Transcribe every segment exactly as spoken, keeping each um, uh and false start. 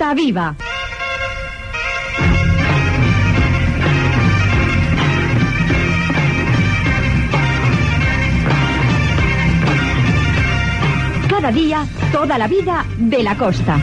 Costa Viva. Cada día, toda la vida de la costa.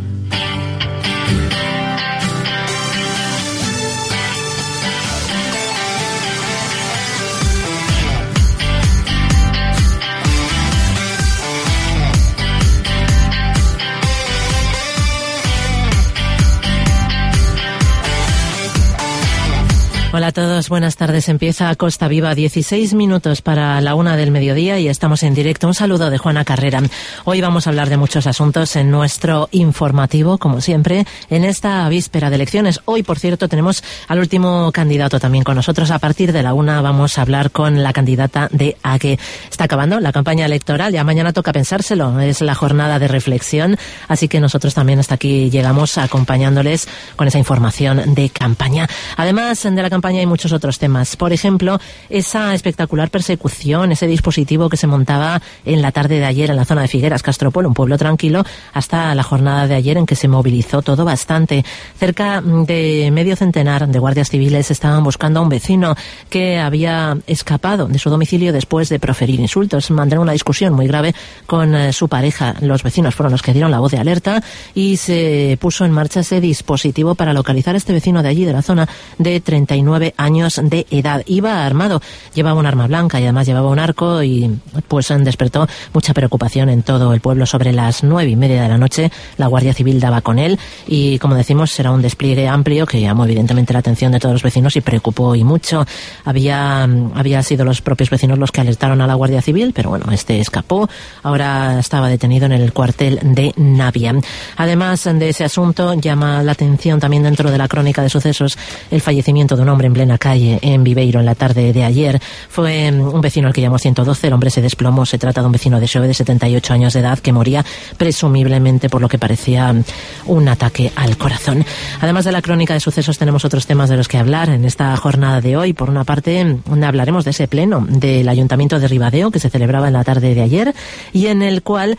Hola a todos, buenas tardes. Empieza Costa Viva, dieciséis minutos para la una del mediodía y estamos en directo. Un saludo de Juana Carrera. Hoy vamos a hablar de muchos asuntos en nuestro informativo, como siempre, en esta víspera de elecciones. Hoy, por cierto, tenemos al último candidato también con nosotros. A partir de la una vamos a hablar con la candidata de A G. Está acabando la campaña electoral, ya mañana toca pensárselo. Es la jornada de reflexión, así que nosotros también hasta aquí llegamos acompañándoles con esa información de campaña. Además de la campaña hay muchos otros temas. Por ejemplo, esa espectacular persecución, ese dispositivo que se montaba en la tarde de ayer en la zona de Figueras, Castropol, un pueblo tranquilo, hasta la jornada de ayer en que se movilizó todo bastante. Cerca de medio centenar de guardias civiles estaban buscando a un vecino que había escapado de su domicilio después de proferir insultos, mantener una discusión muy grave con eh, su pareja. Los vecinos fueron los que dieron la voz de alerta y se puso en marcha ese dispositivo para localizar a este vecino de allí, de la zona, de treinta y nueve años de edad. Iba armado, llevaba un arma blanca y además llevaba un arco y pues despertó mucha preocupación en todo el pueblo. Sobre las nueve y media de la noche la Guardia Civil daba con él y, como decimos, será un despliegue amplio que llamó evidentemente la atención de todos los vecinos y preocupó y mucho. Había, había sido los propios vecinos los que alertaron a la Guardia Civil, pero bueno, este escapó. Ahora estaba detenido en el cuartel de Navia. Además de ese asunto, llama la atención también dentro de la crónica de sucesos el fallecimiento de un hombre en plena calle en Viveiro en la tarde de ayer. Fue un vecino al que llamó ciento doce, el hombre se desplomó. Se trata de un vecino de Xove de setenta y ocho años de edad que moría presumiblemente por lo que parecía un ataque al corazón. Además de la crónica de sucesos tenemos otros temas de los que hablar en esta jornada de hoy. Por una parte, hablaremos de ese pleno del Ayuntamiento de Ribadeo que se celebraba en la tarde de ayer y en el cual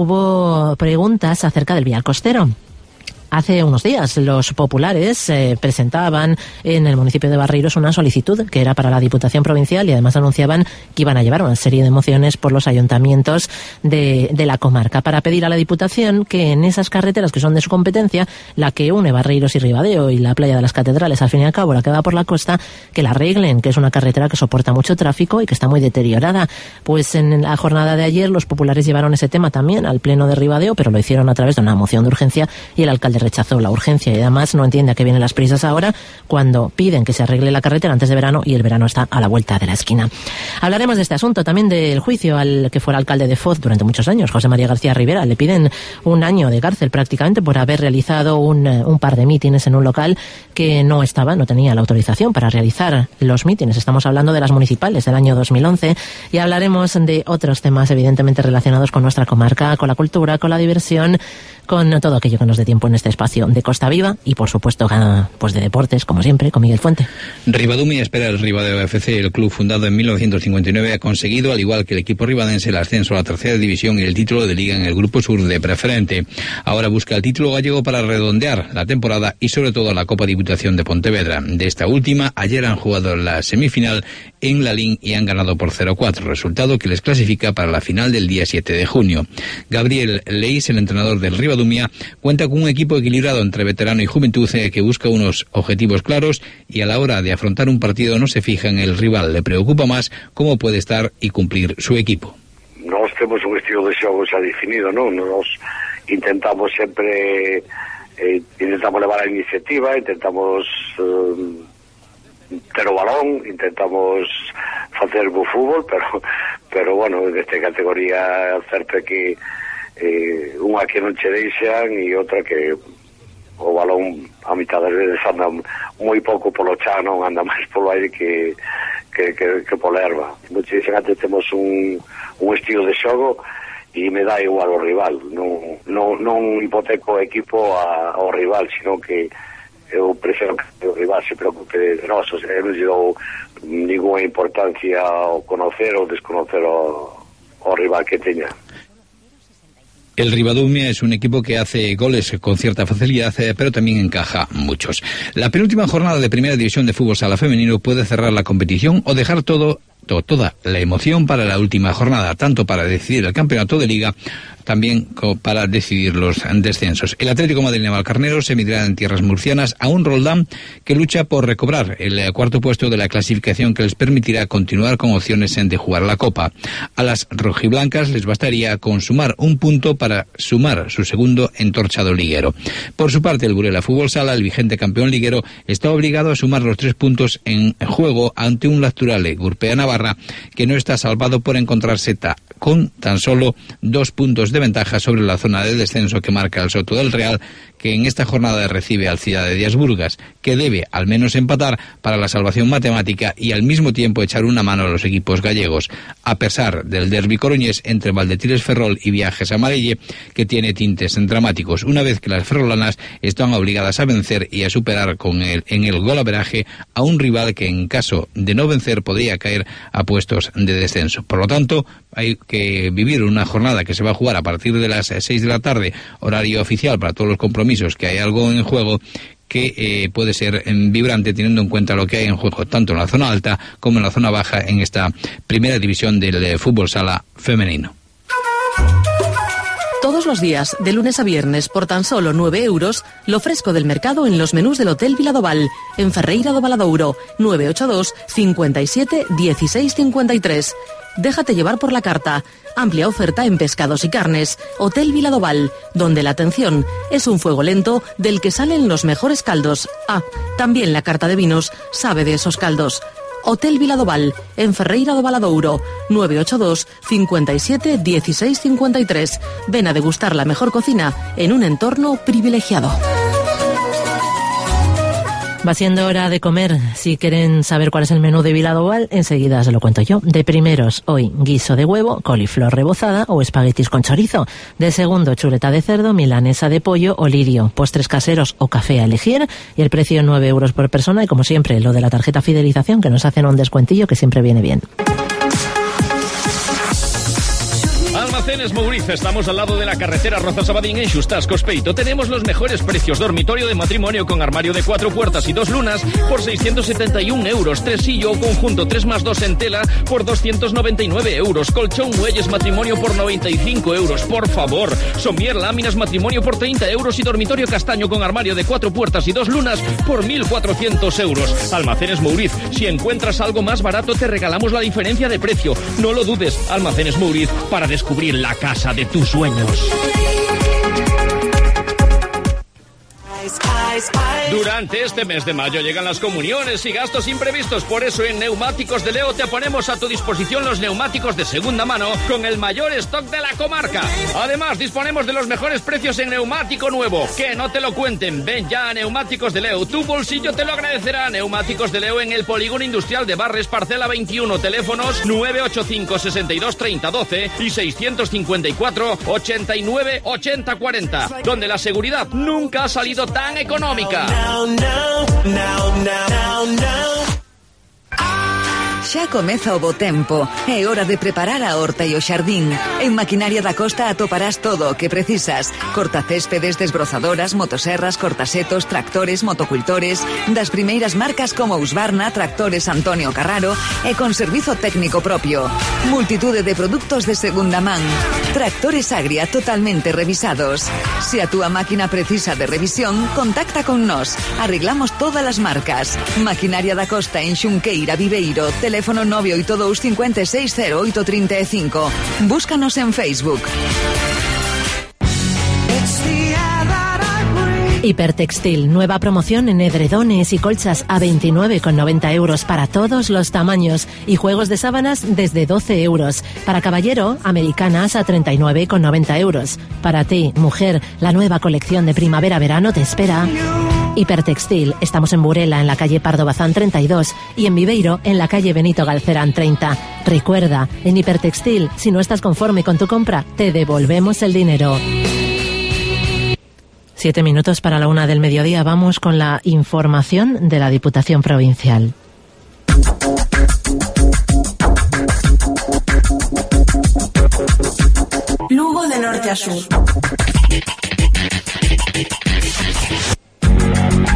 hubo preguntas acerca del vial costero. Hace unos días los populares eh, presentaban en el municipio de Barreiros una solicitud que era para la Diputación Provincial y además anunciaban que iban a llevar una serie de mociones por los ayuntamientos de, de la comarca para pedir a la Diputación que en esas carreteras que son de su competencia, la que une Barreiros y Ribadeo y la playa de las Catedrales, al fin y al cabo la que va por la costa, que la arreglen, que es una carretera que soporta mucho tráfico y que está muy deteriorada. Pues en la jornada de ayer los populares llevaron ese tema también al pleno de Ribadeo, pero lo hicieron a través de una moción de urgencia y el alcalde rechazó la urgencia y además no entiende a qué vienen las prisas ahora cuando piden que se arregle la carretera antes de verano y el verano está a la vuelta de la esquina. Hablaremos de este asunto, también del juicio al que fuera alcalde de Foz durante muchos años, José María García Rivera. Le piden un año de cárcel prácticamente por haber realizado un, un par de mítines en un local que no estaba, no tenía la autorización para realizar los mítines. Estamos hablando de las municipales del año dos mil once y hablaremos de otros temas evidentemente relacionados con nuestra comarca, con la cultura, con la diversión, con todo aquello que nos dé tiempo en este espacio de Costa Viva y, por supuesto, pues de deportes, como siempre, con Miguel Fuente. Ribadumia espera el Ribadeo F C. El club fundado en mil novecientos cincuenta y nueve ha conseguido, al igual que el equipo ribadense, el ascenso a la tercera división y el título de liga en el Grupo Sur de Preferente. Ahora busca el título gallego para redondear la temporada y, sobre todo, la Copa Diputación de Pontevedra. De esta última, ayer han jugado la semifinal en Lalín y han ganado por cero cuatro, resultado que les clasifica para la final del día siete de junio. Gabriel Leís, el entrenador del Ribadumia, cuenta con un equipo equilibrado entre veterano y juventud eh, que busca unos objetivos claros y a la hora de afrontar un partido no se fija en el rival, le preocupa más cómo puede estar y cumplir su equipo. Nós temos un estilo de xogo xa definido, non? Nós intentamos sempre eh, intentamos levar a iniciativa, intentamos eh, ter o balón, intentamos facer bo fútbol, pero pero bueno, nesta categoría certo é que eh, unha que non che deixan e outra que o balón a mitad das veces anda moi pouco polo chan, non anda máis polo aire que que, que, que pola erva. Muchos dicen antes temos un, un estilo de xogo e me dá igual o rival, non, non, non hipoteco o equipo a, ao rival, sino que eu prefiro que o rival se preocupe de nós, o sea, non lle dou ninguna importancia ao conocer ou desconocer o, o rival que teña. El Ribadumia es un equipo que hace goles con cierta facilidad, pero también encaja muchos. La penúltima jornada de Primera División de Fútbol Sala Femenino puede cerrar la competición o dejar todo, todo toda la emoción para la última jornada, tanto para decidir el campeonato de Liga, también para decidir los descensos. El Atlético Madrid Navalcarnero se medirá en tierras murcianas a un Roldán que lucha por recobrar el cuarto puesto de la clasificación que les permitirá continuar con opciones de jugar la Copa. A las rojiblancas les bastaría con sumar un punto para sumar su segundo entorchado liguero. Por su parte, el Burela Fútbol Sala, el vigente campeón liguero, está obligado a sumar los tres puntos en juego ante un Lasturale Gurpea Navarra que no está salvado por encontrarse ta con tan solo dos puntos de ventaja sobre la zona de descenso que marca el Soto del Real, que en esta jornada recibe al Ciudad de Díaz Burgas, que debe al menos empatar para la salvación matemática y al mismo tiempo echar una mano a los equipos gallegos, a pesar del derbi coruñés entre Valdetires Ferrol y Viajes Amarelle, que tiene tintes dramáticos, una vez que las ferrolanas están obligadas a vencer y a superar con el, en el golaveraje a un rival que en caso de no vencer podría caer a puestos de descenso. Por lo tanto, hay que vivir una jornada que se va a jugar a partir de las seis de la tarde, horario oficial para todos los compromisos, que hay algo en juego que eh, puede ser eh, vibrante teniendo en cuenta lo que hay en juego tanto en la zona alta como en la zona baja en esta primera división del eh, fútbol sala femenino. Todos los días, de lunes a viernes, por tan solo nueve euros, lo fresco del mercado en los menús del Hotel Viladoval, en Ferreira do Valadouro, nueve ocho dos, cincuenta y siete, dieciséis cincuenta y tres. Déjate llevar por la carta. Amplia oferta en pescados y carnes. Hotel Viladoval, donde la atención es un fuego lento del que salen los mejores caldos. Ah, también la carta de vinos sabe de esos caldos. Hotel Viladoval, en Ferreira do Valadouro, nueve ocho dos, cincuenta y siete, dieciséis cincuenta y tres. Ven a degustar la mejor cocina en un entorno privilegiado. Va siendo hora de comer. Si quieren saber cuál es el menú de Viladoval, enseguida se lo cuento yo. De primeros, hoy, guiso de huevo, coliflor rebozada o espaguetis con chorizo. De segundo, chuleta de cerdo, milanesa de pollo o lirio, postres caseros o café a elegir. Y el precio nueve euros por persona. Y como siempre, lo de la tarjeta fidelización, que nos hacen un descuentillo que siempre viene bien. Almacenes Mouriz, estamos al lado de la carretera Rozas-Abadín en Xustas, Cospeito. Tenemos los mejores precios. Dormitorio de matrimonio con armario de cuatro puertas y dos lunas por seiscientos setenta y un euros. Tresillo o conjunto tres más dos en tela por doscientos noventa y nueve euros. Colchón muelles matrimonio por noventa y cinco euros. Por favor. Somier láminas matrimonio por treinta euros y dormitorio castaño con armario de cuatro puertas y dos lunas por mil cuatrocientos euros. Almacenes Mouriz. Si encuentras algo más barato te regalamos la diferencia de precio. No lo dudes. Almacenes Mouriz, para descubrir la casa de tus sueños. Durante este mes de mayo llegan las comuniones y gastos imprevistos, por eso en Neumáticos de Leo te ponemos a tu disposición los neumáticos de segunda mano con el mayor stock de la comarca. Además, disponemos de los mejores precios en neumático nuevo. Que no te lo cuenten, ven ya a Neumáticos de Leo, tu bolsillo te lo agradecerá. Neumáticos de Leo en el Polígono Industrial de Barres, parcela veintiuno, teléfonos nueve ocho cinco, sesenta y dos, treinta, doce y seiscientos cincuenta y cuatro, ochenta y nueve, ochenta, cuarenta, donde la seguridad nunca ha salido tan económica. Now, now, now, now, now. Xa comeza o bo tempo. É hora de preparar a horta e o xardín. En Maquinaria da Costa atoparás todo o que precisas. Cortacéspedes, desbrozadoras, motoserras, cortasetos, tractores, motocultores, das primeiras marcas como Husqvarna, Tractores Antonio Carraro e con servizo técnico propio. Multitude de produtos de segunda man. Tractores Agria totalmente revisados. Se a túa máquina precisa de revisión, contacta con nós. Arreglamos todas as marcas. Maquinaria da Costa en Xunqueira, Viveiro, teléfono nove oito dous, cinco seis, cero oito tres cinco. Búscanos en Facebook. Hipertextil, nueva promoción en edredones y colchas a veintinueve con noventa euros para todos los tamaños y juegos de sábanas desde doce euros. Para caballero, americanas a treinta y nueve con noventa euros. Para ti, mujer, la nueva colección de primavera-verano te espera. Hipertextil, estamos en Burela, en la calle Pardo Bazán treinta y dos y en Viveiro, en la calle Benito Galcerán treinta. Recuerda, en Hipertextil, si no estás conforme con tu compra, te devolvemos el dinero. Siete minutos para la una del mediodía. Vamos con la información de la Diputación Provincial. Lugo de norte a sur.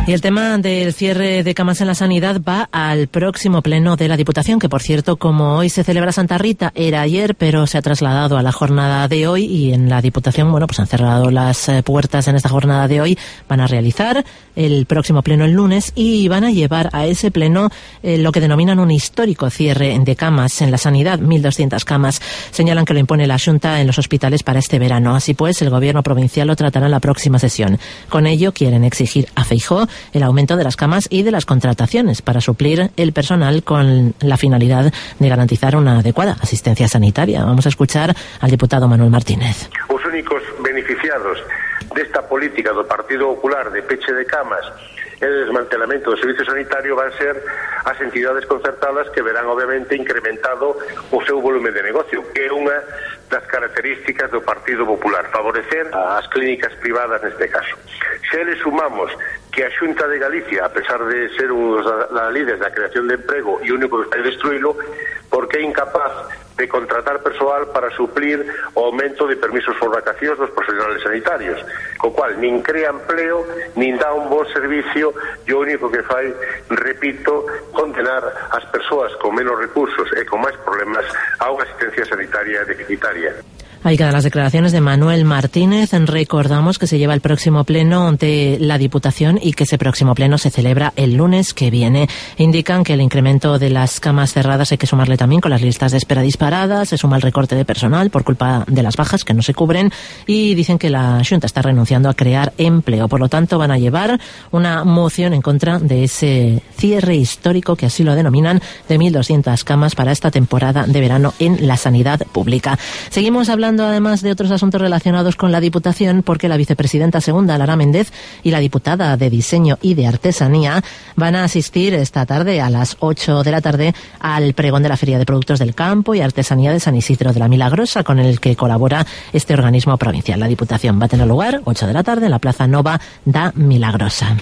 Y el tema del cierre de camas en la sanidad va al próximo pleno de la Diputación, que por cierto, como hoy se celebra Santa Rita, era ayer, pero se ha trasladado a la jornada de hoy, y en la Diputación, bueno, pues han cerrado las eh, puertas en esta jornada de hoy. Van a realizar el próximo pleno el lunes y van a llevar a ese pleno eh, lo que denominan un histórico cierre de camas en la sanidad, mil doscientas camas. Señalan que lo impone la Xunta en los hospitales para este verano. Así pues, el Gobierno provincial lo tratará en la próxima sesión. Con ello, quieren exigir a Feijóo el aumento de las camas y de las contrataciones para suplir el personal con la finalidad de garantizar una adecuada asistencia sanitaria. Vamos a escuchar al diputado Manuel Martínez. Os únicos beneficiados desta política do Partido Popular de peche de camas e de desmantelamento do servicio sanitario van ser as entidades concertadas, que verán obviamente incrementado o seu volume de negocio, que é unha das características do Partido Popular, favorecer as clínicas privadas neste caso. Se le sumamos que a Xunta de Galicia, a pesar de ser un dos líderes da creación de emprego e único que está a destruílo, porque é incapaz de contratar persoal para suplir o aumento de permisos por vacacións dos profesionales sanitarios, co cual nin crea empleo, nin dá un bon servicio, e o único que fai, repito, condenar as persoas con menos recursos e con máis problemas a unha asistencia sanitaria deficitaria. Ahí quedan las declaraciones de Manuel Martínez. Recordamos que se lleva el próximo pleno de la Diputación y que ese próximo pleno se celebra el lunes que viene. Indican que el incremento de las camas cerradas hay que sumarle también con las listas de espera disparadas, se suma el recorte de personal por culpa de las bajas que no se cubren, y dicen que la Xunta está renunciando a crear empleo. Por lo tanto, van a llevar una moción en contra de ese cierre histórico, que así lo denominan, de mil doscientas camas para esta temporada de verano en la sanidad pública. Seguimos hablando además de otros asuntos relacionados con la Diputación, porque la vicepresidenta segunda, Lara Méndez, y la diputada de Diseño y de Artesanía van a asistir esta tarde a las ocho de la tarde al pregón de la Feria de Productos del Campo y Artesanía de San Isidro de la Milagrosa, con el que colabora este organismo provincial. La Diputación va a tener lugar ocho de la tarde en la Plaza Nova da Milagrosa.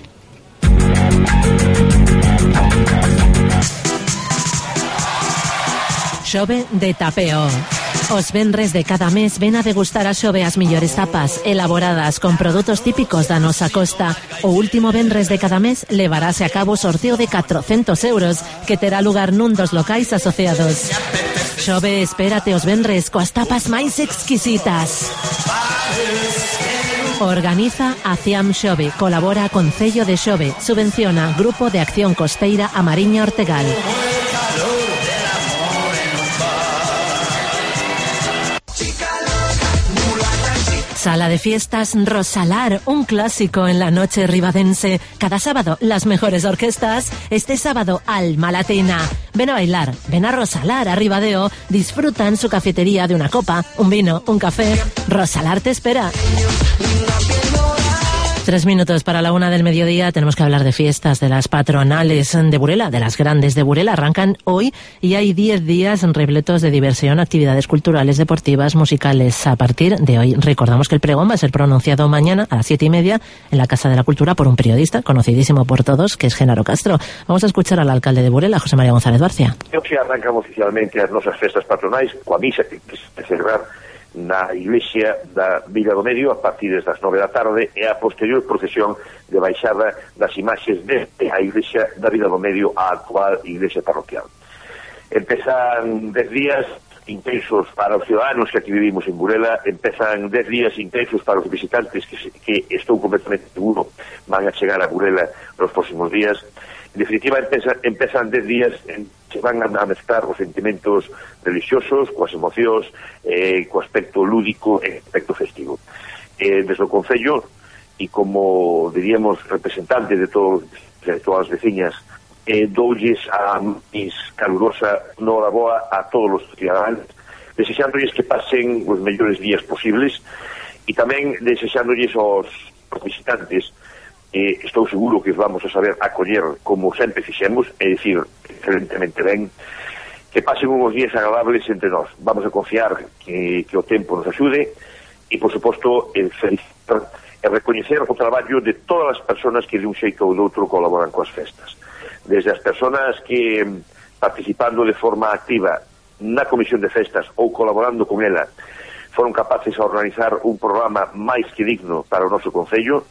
Xove de tapeo. Os venres de cada mes ven a degustar a Xove as millores tapas elaboradas con produtos típicos da nosa costa. O último venres de cada mes levarase a cabo o sorteo de catrocentos euros que terá lugar nun dos locais asociados. Xove, espérate os venres coas tapas máis exquisitas. Organiza a Ciam Xove, colabora a Concello de Xove, subvenciona Grupo de Acción Costeira a Mariña Ortegal. Sala de fiestas Rosalar, un clásico en la noche ribadense. Cada sábado, las mejores orquestas. Este sábado, Alma Latina. Ven a bailar, ven a Rosalar, a Ribadeo. Disfruta en su cafetería de una copa, un vino, un café. Rosalar te espera. Tres minutos para la una del mediodía. Tenemos que hablar de fiestas, de las patronales de Burela, de las grandes de Burela. Arrancan hoy y hay diez días repletos de diversión, actividades culturales, deportivas, musicales. A partir de hoy, recordamos que el pregón va a ser pronunciado mañana a las siete y media en la Casa de la Cultura por un periodista conocidísimo por todos, que es Genaro Castro. Vamos a escuchar al alcalde de Burela, José María González Barcia. Hoxe arrancan oficialmente as nosas festas patronais coa misa que se celebrar na iglesia da Vila do Medio a partir das nove da tarde e a posterior procesión de baixada das imaxes desde a iglesia da Vila do Medio á actual iglesia parroquial. Empezan dez días intensos para os ciudadanos que aquí vivimos en Burela, empezan dez días intensos para os visitantes que, se, que estou completamente seguro van a chegar a Burela nos próximos días. En definitiva, empezan, empezan dez días en que van a mezclar os sentimentos religiosos coas emocións, eh, co aspecto lúdico e aspecto festivo. Eh, desde o Concello, e como diríamos representante de, todos, de todas as veciñas, eh, doulles a mis calurosa noraboa a todos os ciudadanos, desexándoles que pasen os mellores días posibles e tamén desexándoles aos visitantes. Eh, estou seguro que os vamos a saber acoller como sempre fixemos, é dicir, excelentemente ben, que pasen uns días agradables entre nós. Vamos a confiar que, que o tempo nos axude e, por suposto, el felicitar e recoñecer o traballo de todas as persoas que de un xeito ou de outro colaboran coas festas. Desde as persoas que, participando de forma activa na comisión de festas ou colaborando con ela, foron capaces a organizar un programa máis que digno para o noso Concello,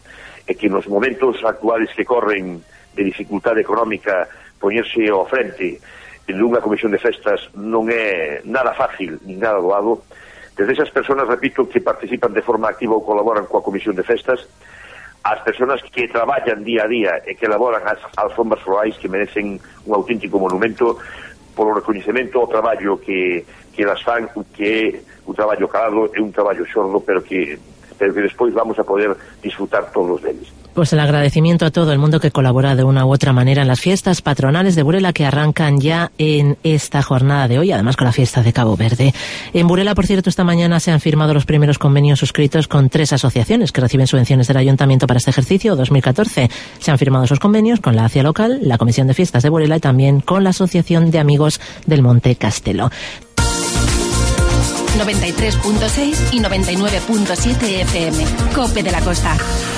e que nos momentos actuales que corren de dificultade económica poñerse ao frente dunha comisión de festas non é nada fácil ni nada doado. Desde esas personas, repito, que participan de forma activa ou colaboran coa comisión de festas, as persoas que traballan día a día e que elaboran as alfombras florais, que merecen un auténtico monumento polo recoñecemento ao traballo que, que las fan, que é un traballo calado, é un traballo xordo, pero que, pero que despois vamos a poder disfrutar todos deles. Pues el agradecimiento a todo el mundo que colabora de una u otra manera en las fiestas patronales de Burela que arrancan ya en esta jornada de hoy, además con la fiesta de Cabo Verde. En Burela, por cierto, esta mañana se han firmado los primeros convenios suscritos con tres asociaciones que reciben subvenciones del Ayuntamiento para este ejercicio dos mil catorce. Se han firmado esos convenios con la A C I A local, la Comisión de Fiestas de Burela y también con la Asociación de Amigos del Monte Castelo. noventa y tres punto seis y noventa y nueve punto siete F M. COPE de la Costa.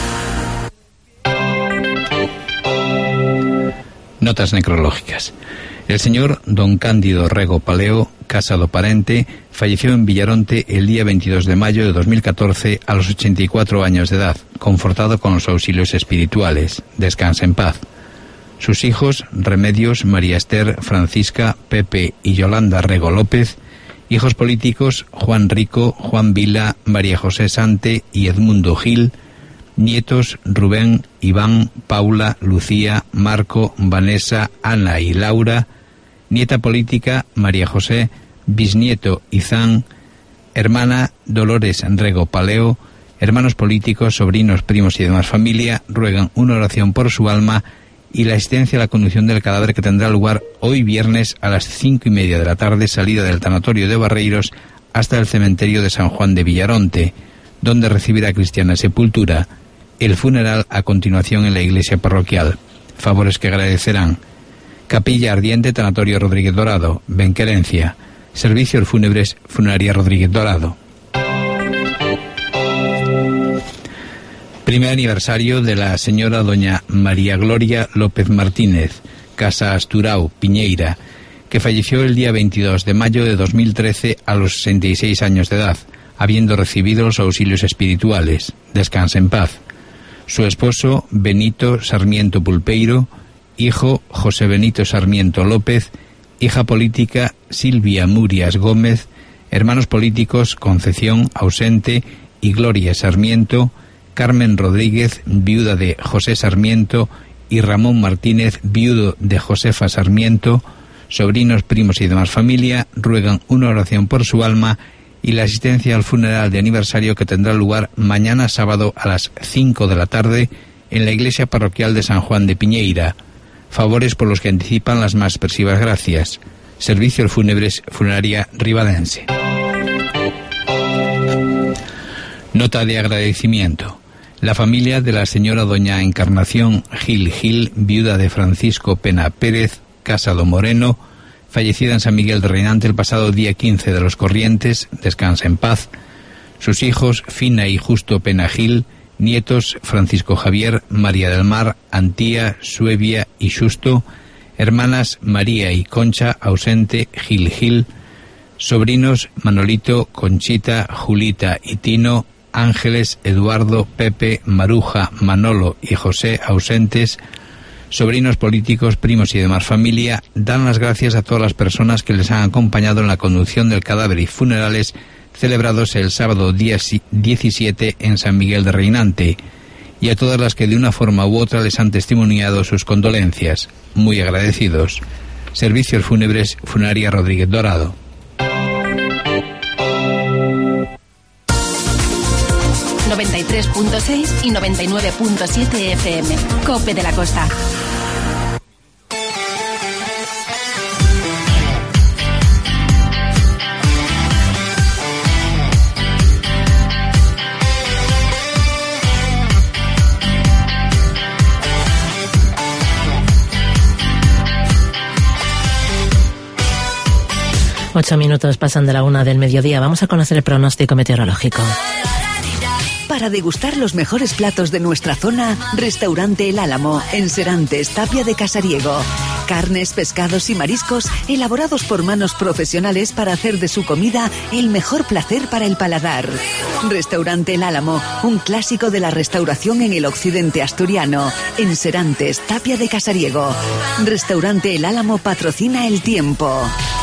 Notas necrológicas. El señor don Cándido Rego Paleo, casado parente, falleció en Villaronte el día veintidós de mayo de dos mil catorce a los ochenta y cuatro años de edad, confortado con los auxilios espirituales. Descansa en paz. Sus hijos, Remedios, María Esther, Francisca, Pepe y Yolanda Rego López. Hijos políticos, Juan Rico, Juan Vila, María José Sante y Edmundo Gil. Nietos, Rubén, Iván, Paula, Lucía, Marco, Vanessa, Ana y Laura. Nieta política, María José. Bisnieto, Izán. Hermana, Dolores Rego Paleo. Hermanos políticos, sobrinos, primos y demás familia ruegan una oración por su alma y la asistencia a la conducción del cadáver, que tendrá lugar hoy viernes a las cinco y media de la tarde, salida del tanatorio de Barreiros hasta el cementerio de San Juan de Villaronte, donde recibirá cristiana sepultura. El funeral a continuación en la iglesia parroquial. Favores que agradecerán: Capilla Ardiente, Tanatorio Rodríguez Dorado, Benquerencia. Servicios fúnebres, Funeraria Rodríguez Dorado. Primer aniversario de la señora doña María Gloria López Martínez, Casa Asturao, Piñeira, que falleció el día veintidós de mayo de dos mil trece a los sesenta y seis años de edad, habiendo recibido los auxilios espirituales. Descansa en paz. Su esposo, Benito Sarmiento Pulpeiro. Hijo, José Benito Sarmiento López. Hija política, Silvia Murias Gómez. Hermanos políticos, Concepción, ausente, y Gloria Sarmiento. Carmen Rodríguez, viuda de José Sarmiento. Y Ramón Martínez, viudo de Josefa Sarmiento. Sobrinos, primos y demás familia ruegan una oración por su alma y la asistencia al funeral de aniversario, que tendrá lugar mañana sábado a las cinco de la tarde en la iglesia parroquial de San Juan de Piñeira. Favores por los que anticipan las más expresivas gracias. Servicios fúnebres, Funeraria Ribadense. Nota de agradecimiento. La familia de la señora doña Encarnación Gil Gil, viuda de Francisco Pena Pérez, Casado Moreno, fallecida en San Miguel de Reinante el pasado día quince de los Corrientes, descansa en paz. Sus hijos, Fina y Justo Pena Gil. Nietos, Francisco Javier, María del Mar, Antía, Suevia y Xusto. Hermanas, María y Concha, ausente, Gil Gil. Sobrinos, Manolito, Conchita, Julita y Tino. Ángeles, Eduardo, Pepe, Maruja, Manolo y José, ausentes. Sobrinos políticos, primos y demás familia dan las gracias a todas las personas que les han acompañado en la conducción del cadáver y funerales celebrados el sábado día diecisiete en San Miguel de Reinante, y a todas las que de una forma u otra les han testimoniado sus condolencias. Muy agradecidos. Servicios fúnebres, Funeraria Rodríguez Dorado. noventa y tres punto seis y noventa y nueve punto siete F M. COPE de la Costa. Ocho minutos pasan de la una del mediodía. Vamos a conocer el pronóstico meteorológico. para degustar los mejores platos de nuestra zona, Restaurante El Álamo, en Serantes, Tapia de Casariego. Carnes, pescados y mariscos elaborados por manos profesionales para hacer de su comida el mejor placer para el paladar. Restaurante El Álamo, un clásico de la restauración en el occidente asturiano, en Serantes, Tapia de Casariego. Restaurante El Álamo patrocina el tiempo.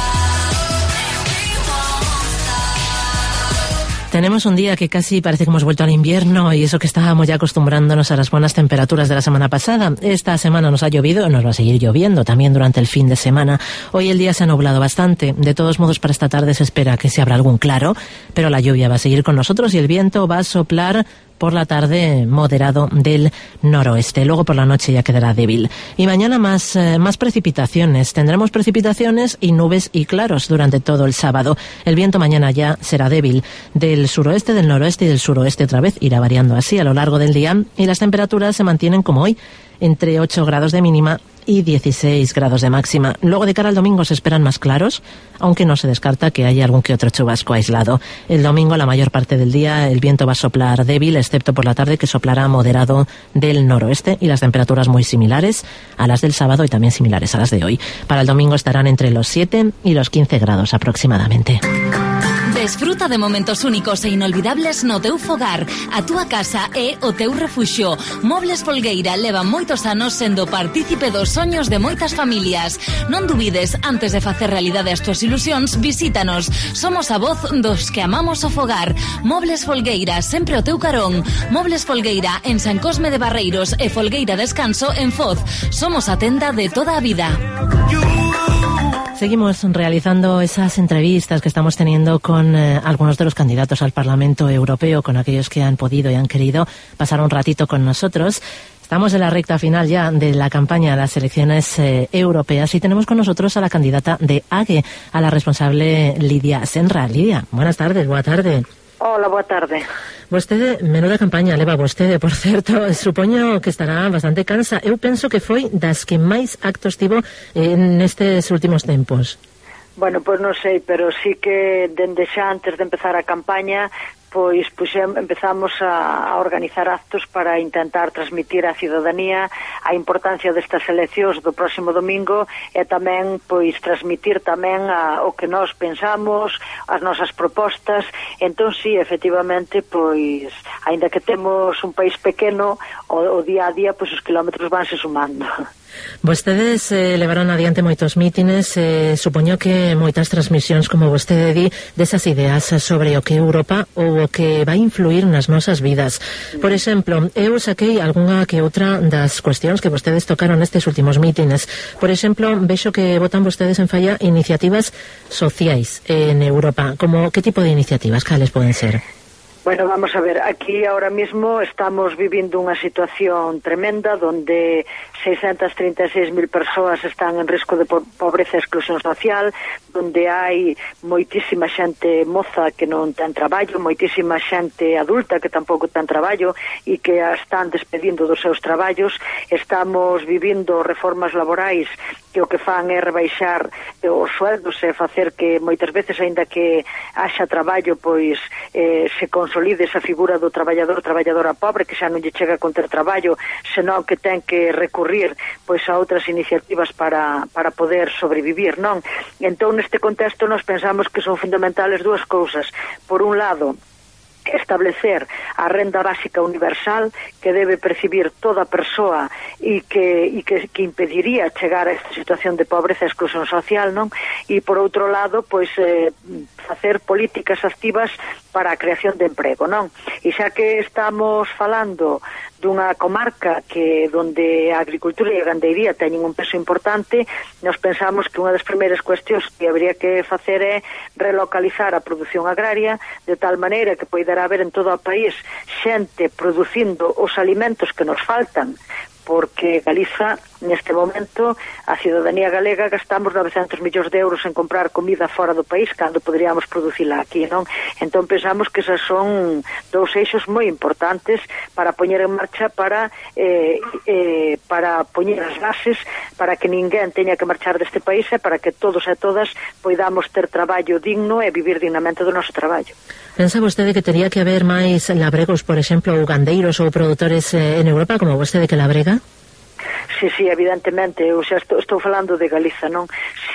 Tenemos un día que casi parece que hemos vuelto al invierno, y eso que estábamos ya acostumbrándonos a las buenas temperaturas de la semana pasada. Esta semana nos ha llovido, nos va a seguir lloviendo también durante el fin de semana. Hoy el día se ha nublado bastante. De todos modos, para esta tarde se espera que se abra algún claro, pero la lluvia va a seguir con nosotros y el viento va a soplar por la tarde moderado del noroeste. Luego por la noche ya quedará débil. Y mañana más, eh, más precipitaciones. Tendremos precipitaciones y nubes y claros durante todo el sábado. El viento mañana ya será débil. Del suroeste, del noroeste y del suroeste otra vez. Irá variando así a lo largo del día. Y las temperaturas se mantienen como hoy, entre ocho grados de mínima y dieciséis grados de máxima. Luego de cara al domingo se esperan más claros, aunque no se descarta que haya algún que otro chubasco aislado. El domingo, la mayor parte del día, el viento va a soplar débil, excepto por la tarde, que soplará moderado del noroeste, y las temperaturas muy similares a las del sábado y también similares a las de hoy. Para el domingo estarán entre los siete y los quince grados aproximadamente. Desfruta de momentos únicos e inolvidables no teu fogar. A túa casa é o teu refuxio. Mobles Folgueira leva moitos anos sendo partícipe dos soños de moitas familias. Non dubides, antes de facer realidade as túas ilusións, visítanos. Somos a voz dos que amamos o fogar. Mobles Folgueira, sempre o teu carón. Mobles Folgueira en San Cosme de Barreiros e Folgueira Descanso en Foz. Somos a tenda de toda a vida. Seguimos realizando esas entrevistas que estamos teniendo con eh, algunos de los candidatos al Parlamento Europeo, con aquellos que han podido y han querido pasar un ratito con nosotros. Estamos en la recta final ya de la campaña de las elecciones eh, europeas, y tenemos con nosotros a la candidata de AGE, a la responsable Lidia Senra. Lidia, buenas tardes, boa tarde. Hola, boa tarde. Vostede, menuda campaña leva vostede, por certo, supoño que estará bastante cansa. Eu penso que foi das que máis actos tivo eh, nestes últimos tempos. Bueno, pois non sei, pero sí que dende xa antes de empezar a campaña pois, pois empezamos a, a organizar actos para intentar transmitir á cidadanía a importancia destas eleccións do próximo domingo, e tamén pois transmitir tamén a, o que nós pensamos, as nosas propostas. Entón, sí, efectivamente, pois aínda que temos un país pequeno, o, o día a día, pois os kilómetros vanse sumando. Vostedes eh, levaron adiante moitos mítines, eh, supoño que moitas transmisións, como vostede di, desas ideas sobre o que é Europa ou o que vai influir nas nosas vidas. Por exemplo, eu saquei algunha que outra das cuestións que vostedes tocaron nestes últimos mítines. Por exemplo, vexo que votan vostedes en falla iniciativas sociais en Europa. Como que tipo de iniciativas, cales poden ser? Bueno, vamos a ver, aquí ahora mismo estamos vivindo unha situación tremenda donde seiscentas trinta e seis mil persoas están en risco de pobreza e exclusión social, donde hai moitísima xente moza que non ten traballo, moitísima xente adulta que tampouco ten traballo e que a están despedindo dos seus traballos. Estamos vivindo reformas laborais que o que fan é rebaixar os sueldos e facer que moitas veces, aínda que haxa traballo, pois eh, se consolide esa figura do traballador, traballadora pobre, que xa non lle chega a conter traballo, senón que ten que recurrir pois a outras iniciativas para, para poder sobrevivir, non? Entón, neste contexto, nós pensamos que son fundamentales dúas cousas. Por un lado, establecer a renda básica universal que debe percibir toda persoa e que, e que, que impediría chegar a esta situación de pobreza e exclusión social, non? E por outro lado, pois eh, facer políticas activas para a creación de emprego, non? E xa que estamos falando dunha comarca que donde a agricultura e a gandeiría teñen un peso importante, nos pensamos que unha das primeiras cuestións que habría que facer é relocalizar a produción agraria de tal maneira que poderá haber en todo o país xente producindo os alimentos que nos faltan, porque Galiza neste momento a cidadanía galega gastamos novecentos millóns de euros en comprar comida fora do país cando poderíamos producila aquí, non? Entón pensamos que esas son dous eixos moi importantes para poñer en marcha para eh, eh, para poñer as bases para que ninguén teña que marchar deste país e para que todos e todas poidamos ter traballo digno e vivir dignamente do noso traballo. Pensa vostede que tería que haber máis labregos, por exemplo, ugandeiros ou produtores eh, en Europa como vostede que labrega? Sí, sí, evidentemente, eu xa estou, estou falando de Galiza, non?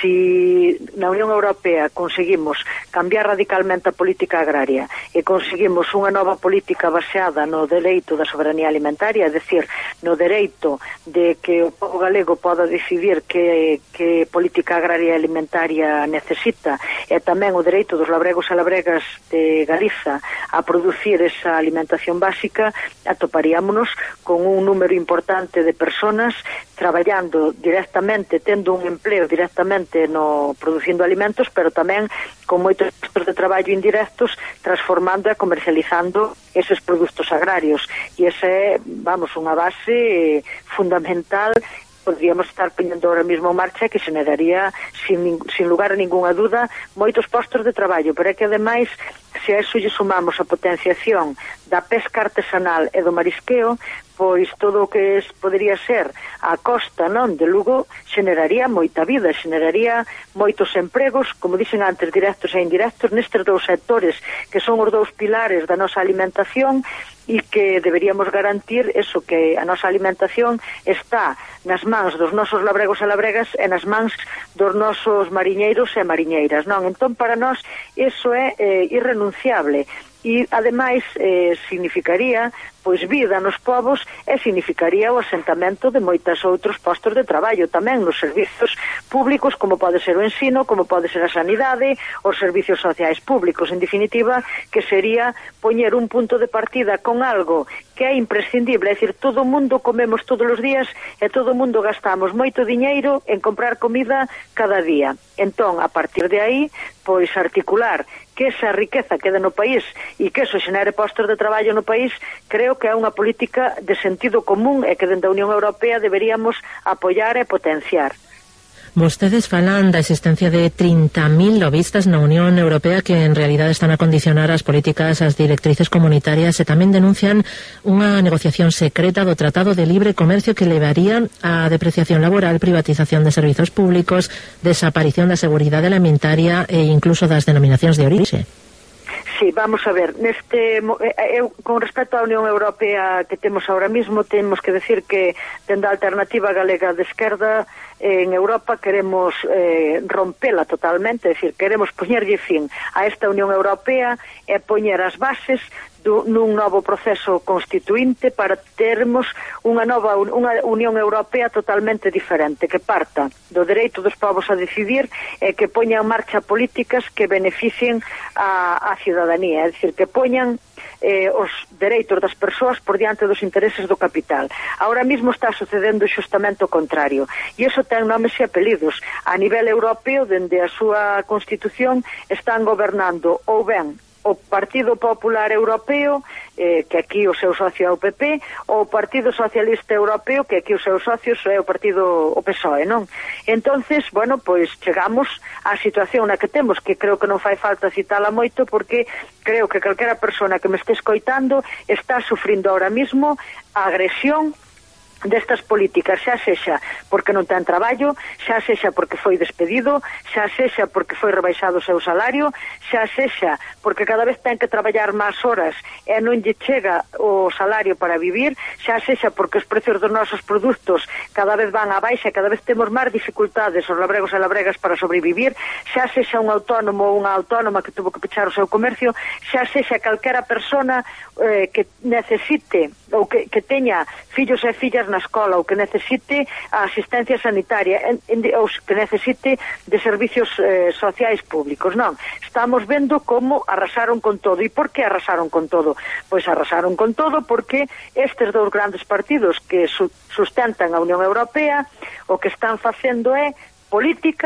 Si na Unión Europea conseguimos cambiar radicalmente a política agraria e conseguimos unha nova política baseada no dereito da soberanía alimentaria, é dicir, no dereito de que o povo galego poda decidir que, que política agraria e alimentaria necesita, e tamén o dereito dos labregos e labregas de Galiza a producir esa alimentación básica, atoparíamonos con un número importante de personas traballando directamente, tendo un empleo directamente no producindo alimentos, pero tamén con moitos postos de traballo indirectos transformando e comercializando eses produtos agrarios, e esa é, vamos, unha base fundamental. Podríamos estar poñendo ahora mesmo en marcha que xeneraría, sin, sin lugar a ningunha duda, moitos postos de traballo, pero é que ademais, se a eso lle sumamos a potenciación da pesca artesanal e do marisqueo, pois todo o que es, podería ser a costa, non, de Lugo, xeneraría moita vida, xeneraría moitos empregos, como dixen antes, directos e indirectos, nestes dous sectores que son os dous pilares da nosa alimentación, e que deberíamos garantir eso, que a nosa alimentación está nas mans dos nosos labregos e labregas e nas mans dos nosos mariñeiros e mariñeiras, non? Entón, para nós, iso é eh, irrenunciable. E, ademais, eh, significaría pois vida nos povos e significaría o asentamento de moitas outros postos de traballo tamén nos servizos públicos, como pode ser o ensino, como pode ser a sanidade, os servizos sociais públicos, en definitiva, que sería poñer un punto de partida con algo que é imprescindible, é dicir, todo o mundo comemos todos os días e todo o mundo gastamos moito diñeiro en comprar comida cada día. Entón, a partir de aí, pois articular que esa riqueza quede no país e que eso xenere postos de traballo no país, creo que é unha política de sentido común e que dentro da Unión Europea deberíamos apoiar e potenciar. Vostedes falan da existencia de trinta mil lobistas na Unión Europea que en realidad están a condicionar as políticas, as directrices comunitarias, e tamén denuncian unha negociación secreta do Tratado de Libre Comercio que levaría a depreciación laboral, privatización de servizos públicos, desaparición da seguridade alimentaria e incluso das denominacións de orixe. Sí, vamos a ver, neste eu, con respecto á Unión Europea que temos ahora mismo, temos que decir que dende a Alternativa Galega de Esquerda en Europa queremos eh, rompela totalmente, é dicir, queremos poñerlle fin a esta Unión Europea e poñer as bases do, nun novo proceso constituinte para termos unha nova unha Unión Europea totalmente diferente, que parta do dereito dos povos a decidir e que poña en marcha políticas que beneficien a, a cidadanía, é dicir, que poñan eh, os dereitos das persoas por diante dos intereses do capital. Ahora mismo está sucedendo xustamente o contrario, e iso ten nomes e apelidos. A nivel europeo, dende a súa Constitución, están gobernando ou ben o Partido Popular Europeo, eh, que aquí o seu socio é o P P, ou o Partido Socialista Europeo, que aquí o seu socio é o Partido o P S O E, non? Entonces, bueno, pois chegamos á situación na que temos, que creo que non fai falta citala moito, porque creo que calquera persona que me este escoitando está sufrindo ahora mismo a agresión destas políticas, xa sexa porque non ten traballo, xa sexa porque foi despedido, xa sexa porque foi rebaixado o seu salario, xa sexa porque cada vez ten que traballar máis horas e non lle chega o salario para vivir, xa sexa porque os precios dos nosos produtos cada vez van a baixa e cada vez temos máis dificultades os labregos e labregas para sobrevivir, xa sexa un autónomo ou unha autónoma que tuvo que pechar o seu comercio, xa sexa calquera persona eh, que necesite ou que, que teña fillos e fillas na escola ou que necesite a asistencia sanitaria en, en, ou que necesite de servicios eh, sociais públicos, non? Estamos vendo como arrasaron con todo. E por que arrasaron con todo? Pois arrasaron con todo porque estes dous grandes partidos que su, sustentan a Unión Europea o que están facendo é políticas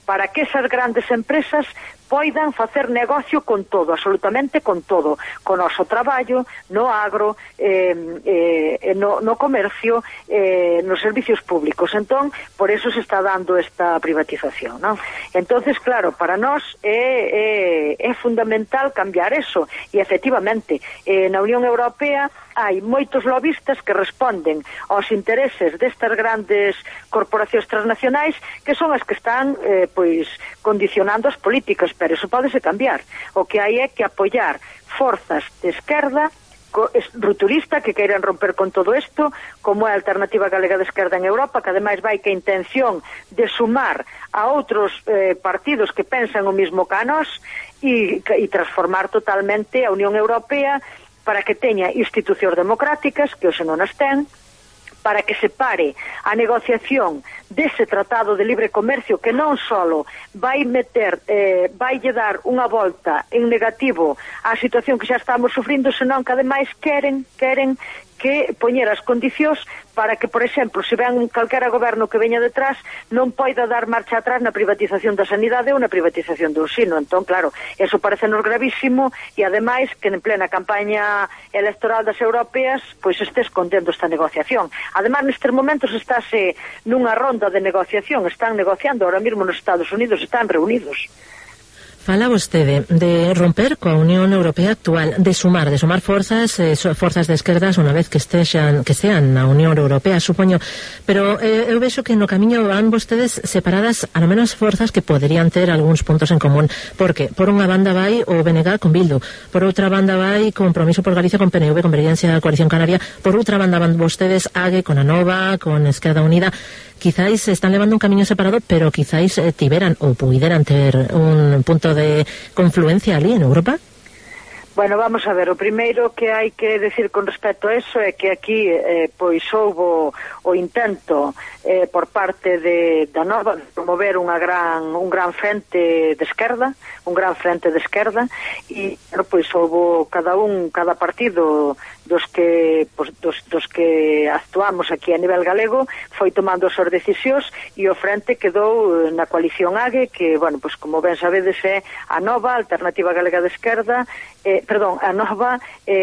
para que esas grandes empresas poidan facer negocio con todo, absolutamente con todo, con o noso traballo, no agro, eh, eh, no, no comercio, eh, nos servicios públicos. Entón, por eso se está dando esta privatización, ¿no? Entonces, claro, para nós é, é, é fundamental cambiar eso, e efectivamente, eh, na Unión Europea hai moitos lobistas que responden aos intereses destas grandes corporacións transnacionais, que son as que están eh, pois condicionando as políticas, pero eso pódese cambiar. O que hai é que apoiar forzas de esquerda rupturista que queiran romper con todo isto, como é a Alternativa Galega de Esquerda en Europa, que ademais vai que a intención de sumar a outros eh, partidos que pensan o mismo que a nós e, e transformar totalmente a Unión Europea para que teña institucións democráticas, que hoxe non as ten, para que se pare a negociación dese tratado de libre comercio que non solo vai meter, eh, vai lle dar unha volta en negativo á situación que xa estamos sufrindo, senón que ademais queren, queren que poñer as condicións para que, por exemplo, se ven calquera goberno que veña detrás, non poida dar marcha atrás na privatización da sanidade ou na privatización do ensino. Entón, claro, eso parece-nos gravísimo e, ademais, que en plena campaña electoral das europeas, pois este escondendo esta negociación. Ademais, nestes momentos estáse nunha ronda de negociación, están negociando ahora mesmo nos Estados Unidos, están reunidos. Fala vostede de romper coa Unión Europea actual, de sumar, de sumar forzas, eh, forzas de esquerdas unha vez que estexan, que sean na Unión Europea, supoño, pero eh, eu vexo que no camiño van vostedes separadas, a lo menos forzas que poderían ter algúns puntos en común, porque por unha banda vai o B N G con Bildu, por outra banda vai Compromiso por Galicia con P N V, Convergencia Coalición Canaria, por outra banda van vostedes AGE con Anova, con Esquerda Unida. Quizáis están levando un camiño separado, pero quizáis eh, tiveran ou puideran ter un punto de confluencia ali en Europa? Bueno, vamos a ver, o primeiro que hai que decir con respecto a eso é que aquí eh, pois houbo o intento eh, por parte de, da Nova de promover unha gran, un gran frente de esquerda, un gran frente de esquerda, e pois houbo cada un, cada partido dos que pois, dos, dos que actuamos aquí a nivel galego foi tomando as súas decisións e o frente quedou na coalición AGE, que, bueno, pois como ben sabedes é a Nova, Alternativa Galega de Esquerda, eh, perdón, a Nova,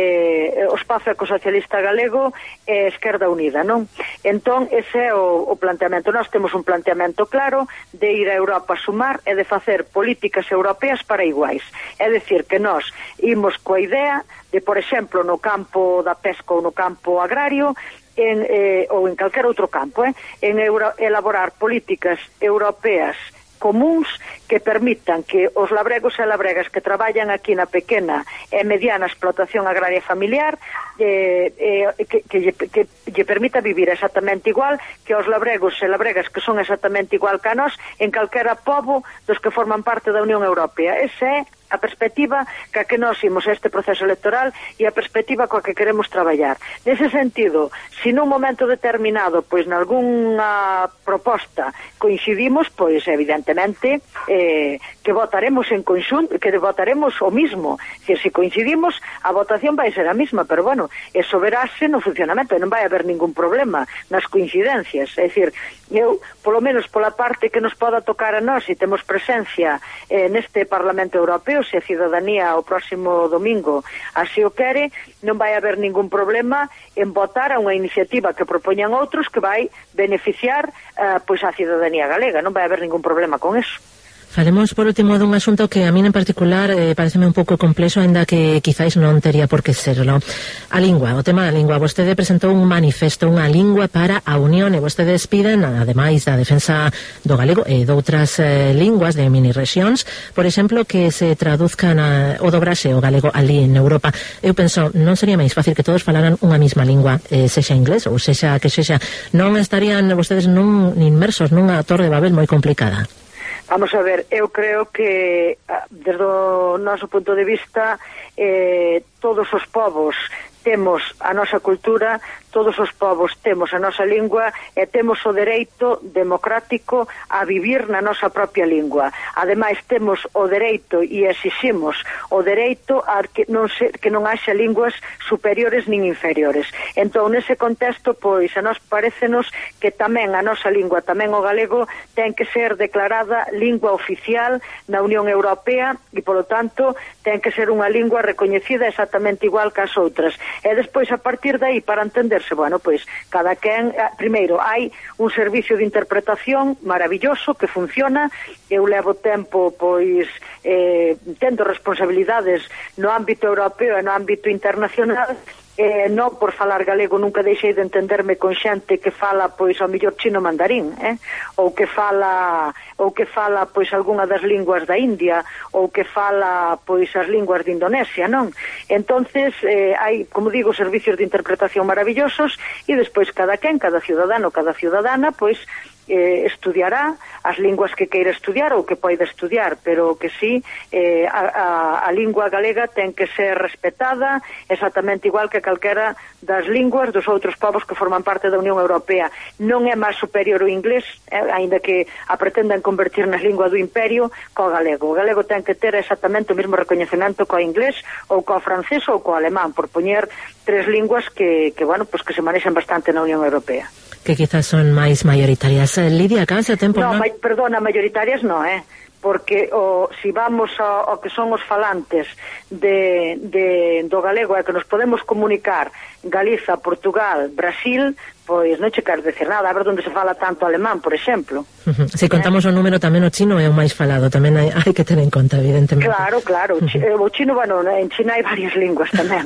eh, o Espazo Ecosocialista Galego e Esquerda Unida, non? Entón, ese é o, o planteamento. Nós temos un planteamento claro de ir a Europa a sumar e de facer políticas europeas para iguais. É dicir, que nós imos coa idea de, por exemplo, no campo da pesca ou no campo agrario, en, eh, ou en calquer outro campo, eh, en euro, elaborar políticas europeas comuns que permitan que os labregos e labregas que traballan aquí na pequena e mediana explotación agraria familiar eh, eh, que, que, que, que lle permita vivir exactamente igual que os labregos e labregas que son exactamente igual que a nós en calquera pobo dos que forman parte da Unión Europea. Ese é a perspectiva ca que nós imos a este proceso electoral e a perspectiva coa que queremos traballar. Nese sentido, se nun momento determinado, pois nalgúnha proposta coincidimos, pois evidentemente eh, que votaremos en conxunto, que votaremos o mismo. Se si coincidimos, a votación vai ser a mesma, pero bueno, eso verase no funcionamento, non vai haber ningún problema nas coincidencias. É dicir, eu, polo menos pola parte que nos poda tocar a nós, e temos presencia eh, neste Parlamento Europeo, se a cidadanía o próximo domingo así o quere, non vai haber ningún problema en votar a unha iniciativa que propoñan outros que vai beneficiar uh, pois a cidadanía galega. Non vai haber ningún problema con eso. Falemos por último dun asunto que a min en particular eh, pareceme un pouco complexo, ainda que quizáis non tería por que serlo. A lingua, o tema da lingua. Vostede presentou un manifesto, unha lingua para a Unión, e vostedes piden, ademais da defensa do galego e doutras eh, linguas de mini-rexións, por exemplo, que se traduzcan a, o dobrase o galego ali en Europa. Eu penso, non sería máis fácil que todos falaran unha mesma lingua, eh, sexa inglés ou sexa que sexa, non estarían vostedes nun inmersos nunha torre de Babel moi complicada? Vamos a ver, eu creo que desde o noso punto de vista eh, todos os povos temos a nosa cultura, todos os povos temos a nosa lingua e temos o dereito democrático a vivir na nosa propia lingua. Ademais, temos o dereito e exiximos o dereito a que non, se, que non haxa linguas superiores nin inferiores. Entón, nese contexto, pois, a nós parécenos que tamén a nosa lingua, tamén o galego, ten que ser declarada lingua oficial na Unión Europea e, polo tanto, ten que ser unha lingua recoñecida exactamente igual que as outras. E despois, a partir de aí, para entenderse, bueno, pois, cada quen, primeiro, hai un servicio de interpretación maravilloso que funciona. Eu levo tempo, pois, eh, tendo responsabilidades no ámbito europeo e no ámbito internacional. Eh, non por falar galego nunca deixei de entenderme con xente que fala, pois, ao mellor chino mandarín, eh? ou que fala ou que fala, pois, algunha das linguas da India, ou que fala, pois, as linguas de Indonesia, non? Entonces, eh, hai, como digo, servicios de interpretación maravillosos, e despois cada quen, cada ciudadano, cada ciudadana, pois, eh, estudiará as linguas que queira estudiar ou que poida estudiar, pero que sí, eh, a, a, a lingua galega ten que ser respetada exactamente igual que calquera das linguas dos outros povos que forman parte da Unión Europea. Non é máis superior o inglés, eh, aínda que a pretendan convertir nas linguas do imperio, co galego. O galego ten que ter exactamente o mesmo recoñecemento co inglés ou co francés ou co alemán, por poñer tres linguas que, que bueno, pues que se manexan bastante na Unión Europea. Que quizás son máis maioritarias. Lidia, acá hace tempo... No, ma perdona, maioritarias no, eh? Porque o, si vamos ao, ao que son os falantes de, de, do galego e que nos podemos comunicar Galiza, Portugal, Brasil, pois non che quero decir nada, a ver onde se fala tanto alemán, por exemplo. Uh-huh. Se contamos eh? o número, tamén o chino é o máis falado, tamén hai, hai que ter en conta, evidentemente. Claro, claro, uh-huh. O chino, bueno, en China hai varias linguas tamén.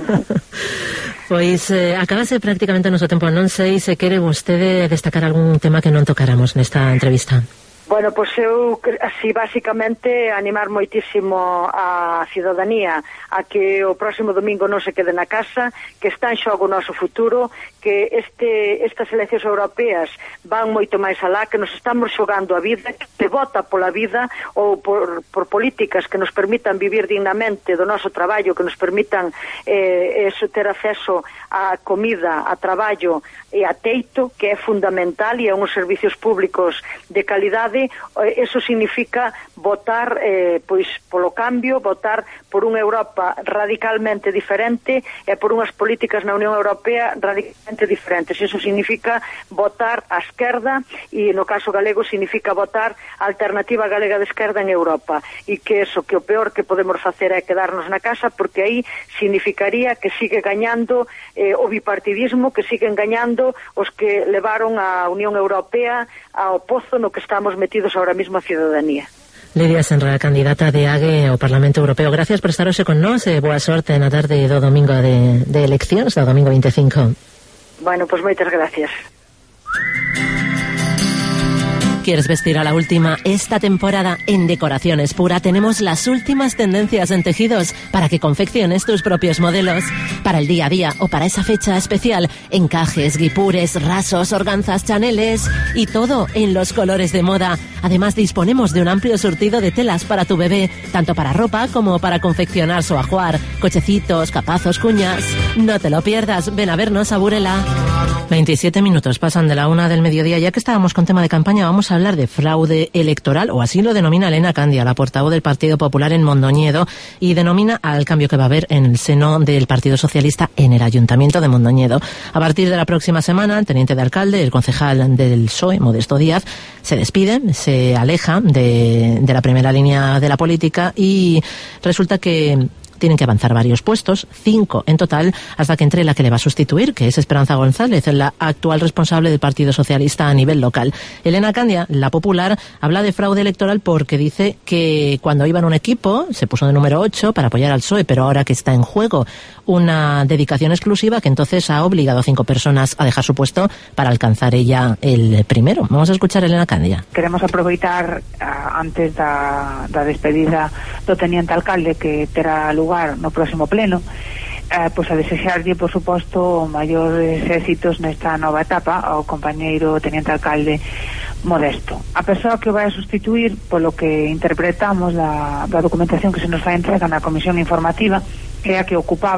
Pois eh, acabase prácticamente o noso tempo, non sei se quere vostede destacar algún tema que non tocáramos nesta entrevista. Bueno, pois eu, así, basicamente, animar moitísimo a ciudadanía a que o próximo domingo non se quede na casa, que está en xogo o noso futuro, que este, estas eleccións europeas van moito máis alá, que nos estamos xogando a vida, que se vota pola vida ou por, por políticas que nos permitan vivir dignamente do noso traballo, que nos permitan eh, eso, ter acceso a comida, a traballo e a teito, que é fundamental, e a uns servicios públicos de calidade. Eso significa votar eh, pois polo cambio, votar por unha Europa radicalmente diferente e por unhas políticas na Unión Europea radicalmente diferentes. Eso significa votar a esquerda, e no caso galego significa votar a alternativa galega de esquerda en Europa, e que eso, que o peor que podemos facer é quedarnos na casa, porque aí significaría que sigue gañando eh, o bipartidismo, que siguen gañando os que levaron a Unión Europea ao pozo no que estamos metidos ahora mismo a ciudadanía. Lidia Senra, candidata de A G E ao Parlamento Europeo, gracias por estar hoxe con nós e boa sorte na tarde do domingo de, de eleccións, do domingo veinticinco. Bueno, pois pues moitas gracias. ¿Quieres vestir a la última esta temporada? En Decoraciones Pura tenemos las últimas tendencias en tejidos para que confecciones tus propios modelos. Para el día a día o para esa fecha especial, encajes, guipures, rasos, organzas, chaneles y todo en los colores de moda. Además, disponemos de un amplio surtido de telas para tu bebé, tanto para ropa como para confeccionar su ajuar, cochecitos, capazos, cuñas. No te lo pierdas, ven a vernos a Burela. veintisiete minutos pasan de la una del mediodía. Ya que estábamos con tema de campaña, vamos a hablar de fraude electoral, o así lo denomina Elena Candia, la portavoz del Partido Popular en Mondoñedo, y denomina al cambio que va a haber en el seno del Partido Socialista en el Ayuntamiento de Mondoñedo. A partir de la próxima semana, el teniente de alcalde, el concejal del P S O E, Modesto Díaz, se despide, se aleja de, de la primera línea de la política, y resulta que tienen que avanzar varios puestos, cinco en total, hasta que entre la que le va a sustituir, que es Esperanza González, la actual responsable del Partido Socialista a nivel local. Elena Candia, la popular, habla de fraude electoral porque dice que cuando iba en un equipo se puso de número ocho para apoyar al P S O E, pero ahora que está en juego una dedicación exclusiva, que entonces ha obligado a cinco personas a dejar su puesto para alcanzar ella el primero. Vamos a escuchar a Elena Candia. Queremos aproveitar uh, antes da, da despedida do teniente alcalde, que terá lugar no próximo pleno, eh, pois a desexarlle, por suposto, maiores éxitos nesta nova etapa ao compañeiro teniente alcalde Modesto. A persoa que o vai a sustituir, polo que interpretamos da, da documentación que se nos vai entrega na comisión informativa, é a que ocupaba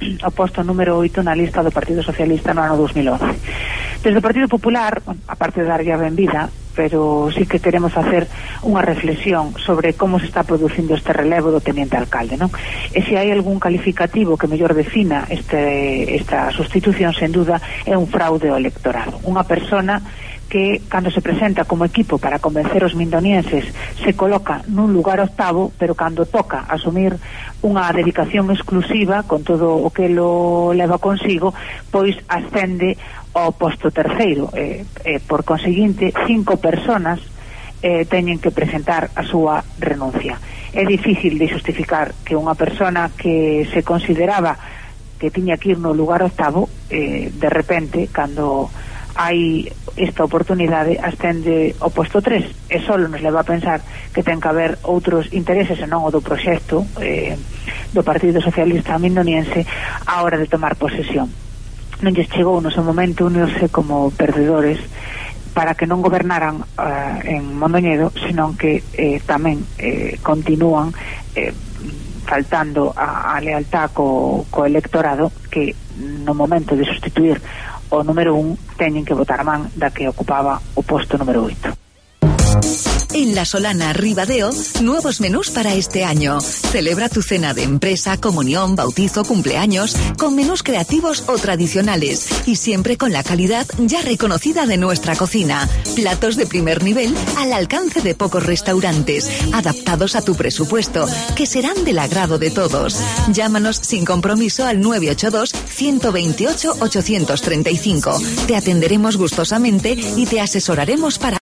o posto número oito na lista do Partido Socialista no ano dos mil once. Desde o Partido Popular, aparte de darlle a benvida, pero sí que queremos hacer unha reflexión sobre como se está producindo este relevo do teniente alcalde, non? E se hai algún calificativo que mellor defina este, esta sustitución, sen duda, é un fraude ao electorado. Unha persona que, cando se presenta como equipo para convencer os mindonienses, se coloca nun lugar octavo, pero cando toca asumir unha dedicación exclusiva con todo o que lo leva consigo, pois ascende ao posto terceiro. Eh, eh, por conseguinte, cinco personas eh, teñen que presentar a súa renuncia. É difícil de justificar que unha persona que se consideraba que tiña que ir no lugar octavo, eh, de repente, cando hai esta oportunidade, ascende ao posto tres, e só nos leva a pensar que ten que haber outros intereses e non o do proxecto eh, do Partido Socialista mindoniense á hora de tomar posesión. Non lles chegou no seu momento unirse como perdedores para que non gobernaran uh, en Mondoñedo, senón que eh, tamén eh, continúan eh, faltando a, a lealtad co, co electorado, que no momento de sustituir o número un teñen que votar man da que ocupaba o posto número oito. En La Solana, Ribadeo, nuevos menús para este año. Celebra tu cena de empresa, comunión, bautizo, cumpleaños, con menús creativos o tradicionales y siempre con la calidad ya reconocida de nuestra cocina. Platos de primer nivel al alcance de pocos restaurantes, adaptados a tu presupuesto, que serán del agrado de todos. Llámanos sin compromiso al nueve ocho dos, uno dos ocho, ocho tres cinco. Te atenderemos gustosamente y te asesoraremos para